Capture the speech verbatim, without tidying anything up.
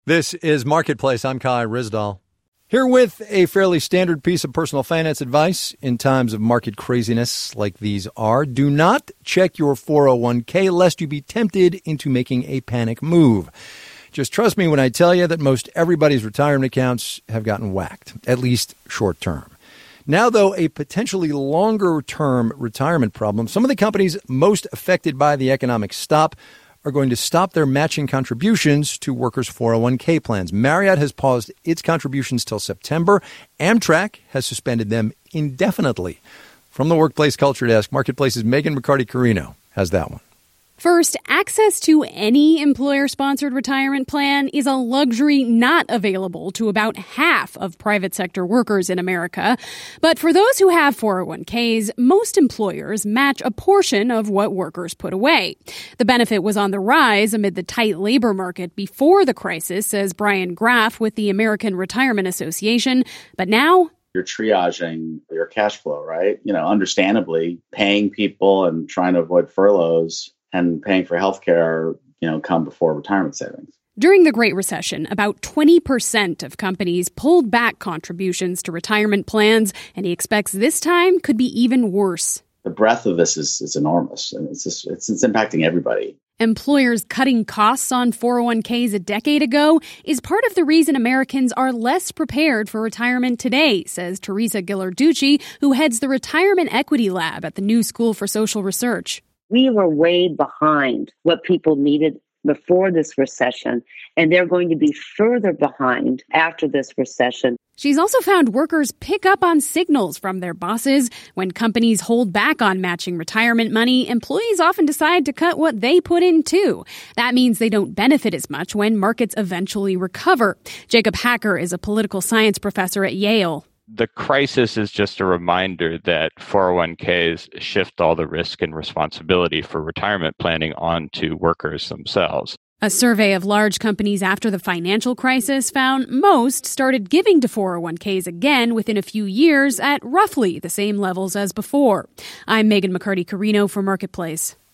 This is Marketplace. I'm Kai Ryssdal. Here with a fairly standard piece of personal finance advice in times of market craziness like these are. Do not check your four oh one k lest you be tempted into making a panic move. Just trust me when I tell you that most everybody's retirement accounts have gotten whacked, at least short term. Now, though, a potentially longer-term retirement problem, some of the companies most affected by the economic stop are going to stop their matching contributions to workers' four oh one k plans. Marriott has paused its contributions till September. Amtrak has suspended them indefinitely. From the Workplace Culture Desk, Marketplace's Megan McCarty-Carino has that one. First, access to any employer-sponsored retirement plan is a luxury not available to about half of private sector workers in America. But for those who have four oh one k's, most employers match a portion of what workers put away. The benefit was on the rise amid the tight labor market before the crisis, says Brian Graff with the American Retirement Association. But now you're triaging your cash flow, right? You know, understandably, paying people and trying to avoid furloughs and paying for healthcare, you know, come before retirement savings. During the Great Recession, about twenty percent of companies pulled back contributions to retirement plans, and he expects this time could be even worse. The breadth of this is, is enormous, and it's, just, it's it's impacting everybody. Employers cutting costs on four oh one k's a decade ago is part of the reason Americans are less prepared for retirement today, says Teresa Ghilarducci, who heads the Retirement Equity Lab at the New School for Social Research. We were way behind what people needed before this recession, and they're going to be further behind after this recession. She's also found workers pick up on signals from their bosses. When companies hold back on matching retirement money, employees often decide to cut what they put in too. That means they don't benefit as much when markets eventually recover. Jacob Hacker is a political science professor at Yale. The crisis is just a reminder that four oh one k's shift all the risk and responsibility for retirement planning onto workers themselves. A survey of large companies after the financial crisis found most started giving to four oh one k's again within a few years at roughly the same levels as before. I'm Megan McCarty-Carino for Marketplace.